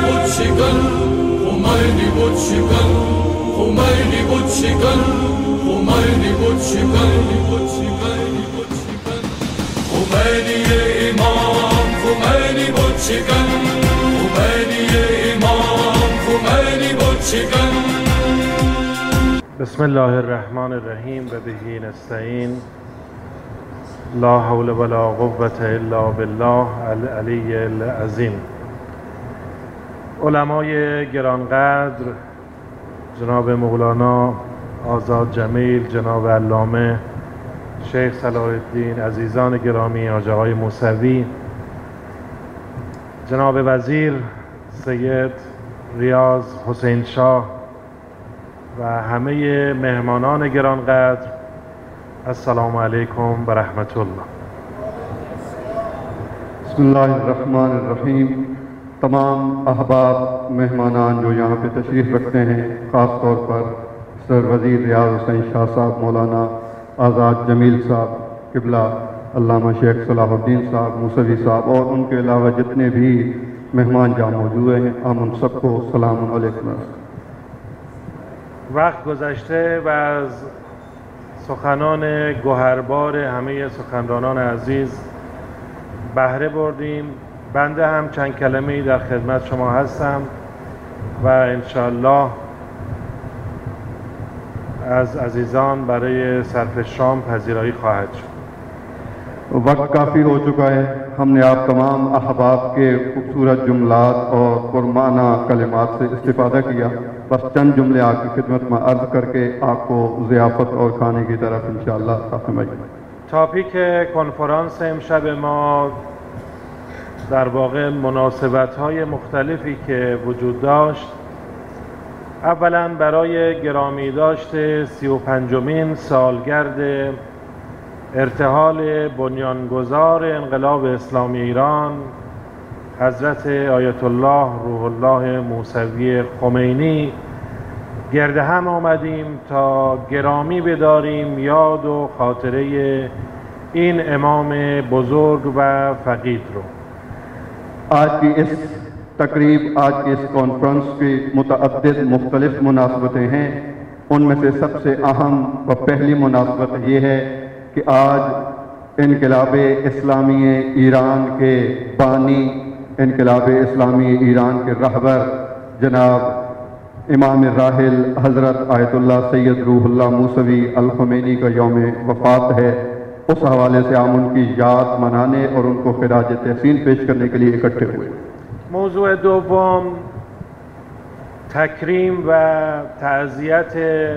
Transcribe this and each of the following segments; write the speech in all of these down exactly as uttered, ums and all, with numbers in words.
بود شکن خمینی بود شکن خمینی بود شکن خمینی بود شکن خمینی امام خمینی بود شکن خمینی امام خمینی بود شکن. بسم الله الرحمن الرحیم و به نستعین. لا حول ولا قوة الا بالله العلی العظیم. علمای گرانقدر جناب مولانا آزاد جمیل، جناب علامه شیخ صلاح الدین، عزیزان گرامی حاج آقای موسوی، جناب وزیر سید ریاض حسین شاه و همه مهمانان گرانقدر، السلام علیکم و رحمت الله. بسم الله الرحمن الرحیم. تمام احباب مہمانان جو یہاں پہ تشریف رکھتے ہیں، خاص طور پر سر وزیر ریاض حسین شاہ صاحب، مولانا آزاد جمیل صاحب قبلہ، علامہ شیخ صلاح الدین صاحب، موسوی صاحب اور ان کے علاوہ جتنے بھی مہمان جہاں موجود ہیں، ہم ان سب کو سلام علیکم. وقت گذشته و از سخنان گوهربار همه سخنرانان عزیز بهره بردیم. بنده هم چند کلمه‌ای در خدمت شما هستم و انشاءالله از عزیزان برای صرف شام پذیرایی خواهد شد. وقت کافی ہو چکا ہے. ہم نے آپ تمام احباب کے خوبصورت جملات اور پرمعنی کلمات سے استفادہ کیا. بس چند جملے آپ کی خدمت میں عرض کر کے آپ کو ضیافت اور کھانے کی طرف انشاءاللہ راغب. تاپیک کنفرانس امشب ما در واقع مناسبت‌های مختلفی که وجود داشت، اولا برای گرامی داشت سی و پنجمین سالگرد ارتحال بنیانگذار انقلاب اسلامی ایران حضرت آیت الله روح الله موسوی خمینی گرد هم آمدیم تا گرامی بداریم یاد و خاطره این امام بزرگ و فقید رو. آج کی اس تقریب، آج کی اس کانفرنس کی متعدد مختلف مناسبتیں ہیں. ان میں سے سب سے اہم و پہلی مناسبت یہ ہے کہ آج انقلاب اسلامی ایران کے بانی، انقلاب اسلامی ایران کے رہبر جناب امام راحل حضرت آیت اللہ سید روح اللہ موسوی الخمینی کا یوم وفات ہے. اس حوالے سے ہم ان کی یاد منانے اور ان کو خراج تحسین پیش کرنے کے لیے اکٹھے ہوئے. موضوع دوم تکریم و تعزیت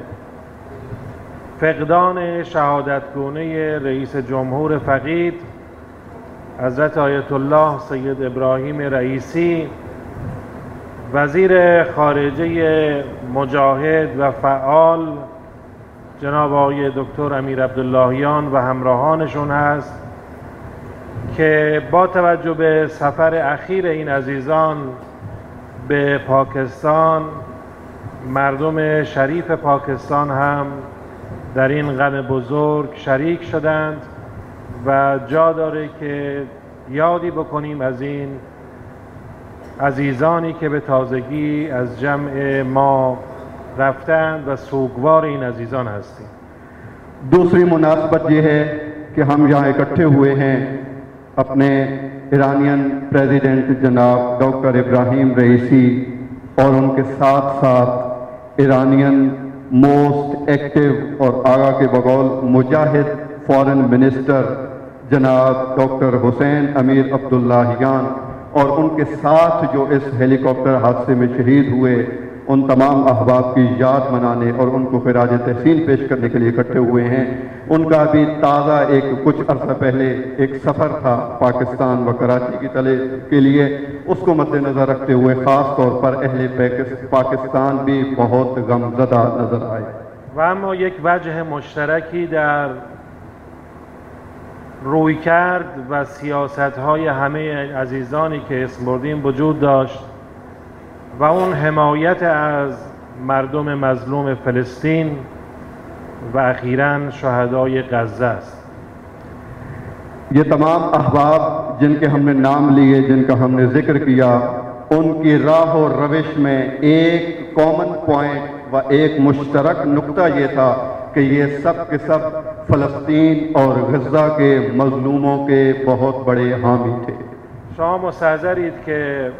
فقدان شهادتگونه رئیس جمهور فقید حضرت آیت الله سید ابراهیم رئیسی، وزیر خارجه مجاهد و فعال جناب آقای دکتر امیر عبداللهیان و همراهانشون هست که با توجه به سفر اخیر این عزیزان به پاکستان، مردم شریف پاکستان هم در این غم بزرگ شریک شدند و جا داره که یادی بکنیم از این عزیزانی که به تازگی از جمع ما رفتند و سوگوار این عزیزان هستیم. دوسری مناسبت یہ ہے کہ ہم یہاں اکٹھے ہوئے ہیں اپنے ایرانین پریزیڈنٹ جناب ڈاکٹر ابراہیم رئیسی اور ان کے ساتھ ساتھ ایرانین موسٹ ایکٹیو اور آگا کے بقول مجاہد فارن منسٹر جناب ڈاکٹر حسین امیر عبداللہیان اور ان کے ساتھ جو اس ہیلی کاپٹر حادثے میں شہید ہوئے، ان تمام احباب کی یاد منانے اور ان کو خراج تحسین پیش کرنے کے لیے اکٹھے ہوئے ہیں. ان کا بھی تازہ ایک کچھ عرصہ پہلے ایک سفر تھا پاکستان و کراچی کی تلے کے لیے، اس کو مد نظر رکھتے ہوئے خاص طور پر اہل پاکستان بھی بہت غم زدہ نظر آئے. و اما یک وجه مشترکی در رویکرد و سیاست‌های همه عزیزانی که اسم بردیم وجود داشت و اون حمایت از مردم مظلوم فلسطین و اخیراً شهدای غزه است. یہ تمام احباب جن کے ہم نے نام لیے، جن کا ہم نے ذکر کیا، उनकी राह और रविश में एक कॉमन पॉइंट व एक मुश्तरक नुक्ता ये था कि ये सब के सब फ़लस्तीन और गज़ा के मज़लूमों के बहुत बड़े हामी थे। شما مستحضرید که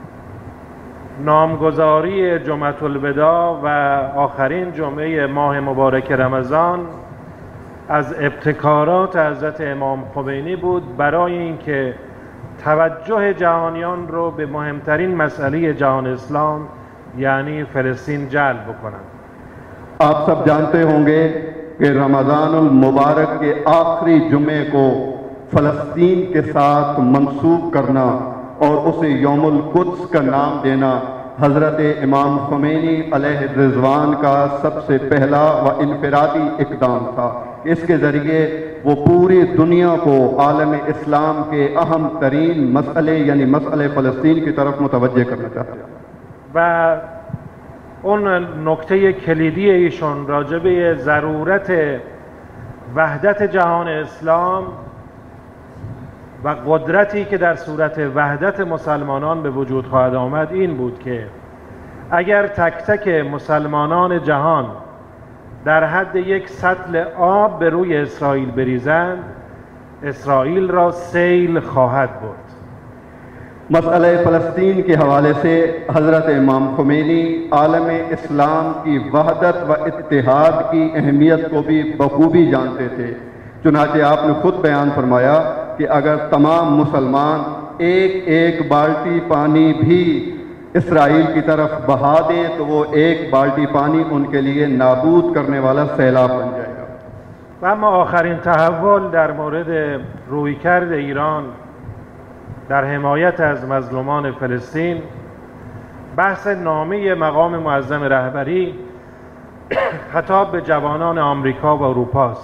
نامگذاری جمعة الوداع و آخرین جمعه ماه مبارک رمضان از ابتکارات حضرت امام خمینی بود برای اینکه توجه جهانیان رو به مهمترین مسئله جهان اسلام یعنی فلسطین جلب بکنند. आप सब जानते होंगे कि रमज़ान उल मुबारक के आखिरी जुमे को फ़लस्तीन के साथ मंसूब करना और उसे यौमुल कुद्स का नाम देना हज़रत इमाम ख़ुमैनी अलैहि रिज़वान का सबसे पहला व इनफरादी इक़दाम था। इसके ज़रिए वो पूरी दुनिया को आलम इस्लाम के अहम तरीन मसले यानी मसले फ़लस्तीन की तरफ मुतवज्जे करना चाहते हैं। و اون نکته کلیدی ایشون راجبه ضرورت وحدت جهان اسلام و قدرتی که در صورت وحدت مسلمانان به وجود خواهد آمد این بود که اگر تک تک مسلمانان جهان در حد یک سطل آب به روی اسرائیل بریزند اسرائیل را سیل خواهد برد. मसला फ़लस्तीन के हवाले से हज़रत इमाम ख़ुमैनी आलम इस्लाम की वहदत व इत्तिहाद की अहमियत को भी बखूबी जानते थे। चुनांचे आपने खुद बयान फरमाया कि अगर तमाम मुसलमान एक एक बाल्टी पानी भी इसराइल की तरफ बहा दें तो वो एक बाल्टी पानी उनके लिए नाबूद करने वाला सैलाब बन जाएगा। و اما آخرین تحول در مورد رویکرد ایران در حمایت از مظلومان فلسطین بحث نامه مقام معظم رهبری خطاب به جوانان آمریکا و اروپا است.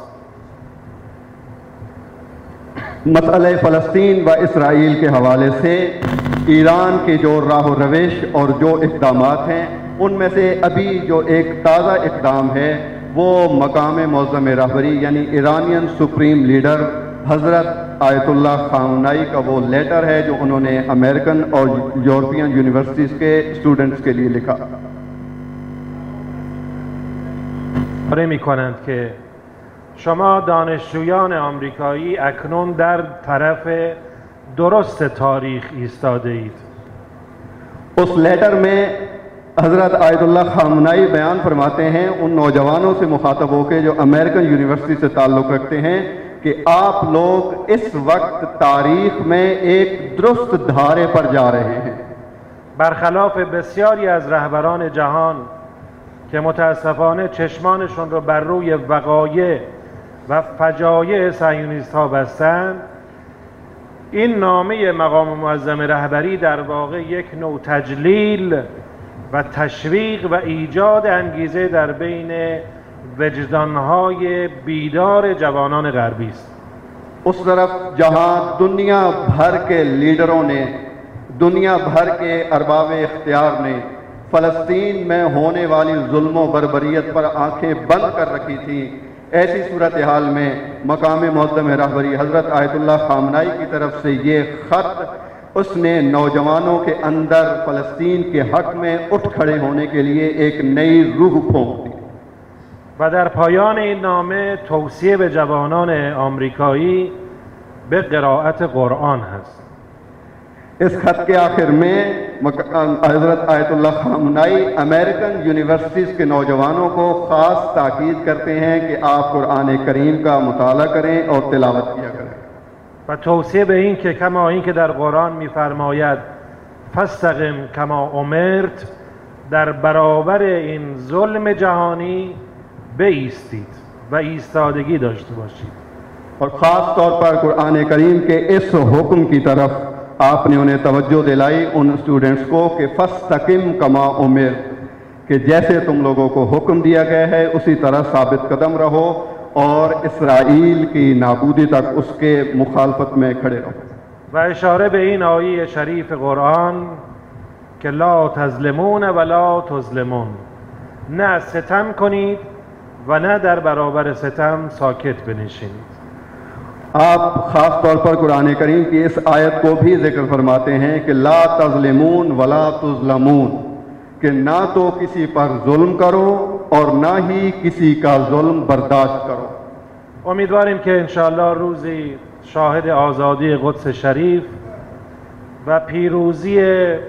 मसला फ़लस्तीन व इसराइल के हवाले से ईरान के जो राह रविश और जो इक़दामात हैं उनमें से अभी जो एक ताज़ा इक़दाम है वो मकाम मुअज़्ज़म रहबरी यानी ईरानियन सुप्रीम लीडर हज़रत आयतुल्लाह ख़ामनाई का वो लेटर है जो उन्होंने अमेरिकन और यूरोपियन यूनिवर्सिटीज़ के स्टूडेंट्स के लिए लिखा। اره می‌کنند که شما دانشجویان آمریکایی اکنون در طرف درست تاریخ ایستاده اید. उस लेटर में हज़रत आयतुल्लाह ख़ामनाई बयान फरमाते हैं उन नौजवानों से मुखातब होकर जो अमेरिकन यूनिवर्सिटी से ताल्लुक़ रखते हैं कि आप लोग इस वक्त तारीख में एक दुरुस्त धारे पर जा रहे हैं। برخلاف بسیاری از رهبران جهان که متاسفانه چشمانشون رو بر روی وقایع و فجایع صهیونیست ها بستند، این نامه مقام معظم رهبری در واقع یک نوع تجلیل و تشویق و ایجاد انگیزه در بین وجدانهای بیدار جوانان غربی است. उस तरफ जहां दुनिया भर के लीडरों ने दुनिया भर के अरबाब इख्तियार ने फ़लस्तीन में होने वाली जुल्म व बर्बरियत पर आंखें बंद कर रखी थी, ऐसी सूरत हाल में मकाम मुअज़्ज़म रहबरी हज़रत आयतुल्लाह ख़ामनाई की तरफ से ये ख़त उसने नौजवानों के अंदर फ़लस्तीन के हक़ में उठ खड़े होने के लिए एक नई रूह फूंक दी। و در پایان این نامه توصیه به جوانان آمریکایی به قرائت قرآن هست. इस खत के आखिर में हज़रत आयतुल्लाह ख़ामनाई अमेरिकन यूनिवर्सिटीज़ के नौजवानों को ख़ास ताकीद करते हैं कि आप कुरान करीम का मुताला करें और तिलावत किया करें। و توصیه به این که کما این که در قرآن می‌فرماید فاستقم کما امرت، در برابر این ظلم جهانی بایستید و ایستادگی داشته باشید. और ख़ास तौर पर कुरान करीम के इस हुक्म की तरफ आपने उन्हें तवज्जो दिलाई उन स्टूडेंट्स को कि फस्तकिम कमा उमिर, कि जैसे तुम लोगों को हुक्म दिया गया है उसी तरह साबित कदम रहो और इसराइल की नाबूदी तक उसके मुखालफत में खड़े रहो। و اشاره به این آیه شریف قرآن که لا تظلمون ولا تظلمون، نه ستم کنید و نه در برابر ستم ساکت بنشینید. आप ख़ास तौर पर कुरान करीम की इस आयत को भी जिक्र फरमाते हैं कि ला तज़लिमून वला तुज़लमून, कि ना तो किसी पर जुल्म करो और ना ही किसी का जुल्म बर्दाश्त करो। امیدواریم که انشاءالله روزی شاهد آزادی قدس شریف و پیروزی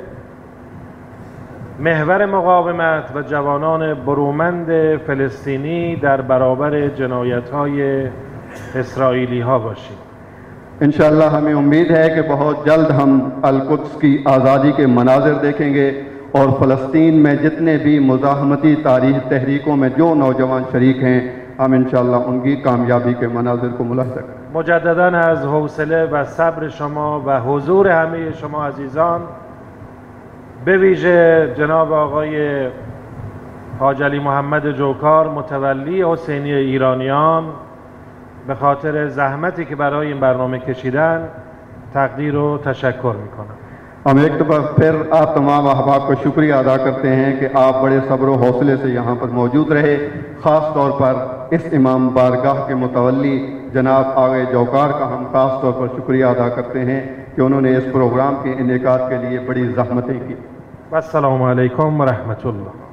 محور مقاومت و جوانان برومند فلسطینی در برابر جنایت‌های اسرائیلی ها باشیم. इंशाअल्लाह हमें उम्मीद है कि बहुत जल्द हम अल-कुद्स की आज़ादी के मनाज़िर देखेंगे और फ़लस्तीन में जितने भी मुज़ाहमती तारीख़ तहरीकों में जो नौजवान शरीक हैं, हम इंशाअल्लाह उनकी कामयाबी के मनाज़िर को मुलाहिज़ा करें। مجدداً از حوصله و صبر شما و حضور همه شما عزیزان، به ویژه جناب آقای حاج علی محمد جوکار متولی حسینی ایرانیان، به خاطر زحمتی که برای این برنامه کشیدن تقدیر و تشکر میکنم. हम एक दफ़ा फिर आप तमाम अहबाब का शुक्रिया अदा करते हैं कि आप बड़े सब्र व हौसले से यहाँ पर मौजूद रहे। ख़ास तौर पर इस इमाम बारगाह के मुतवल्ली जनाब आगे जौकार का हम ख़ास तौर पर शुक्रिया अदा करते हैं कि उन्होंने इस प्रोग्राम के इनेकाद के लिए बड़ी ज़हमतें की। अस्सलामु अलैकुम व रहमतुल्लाह।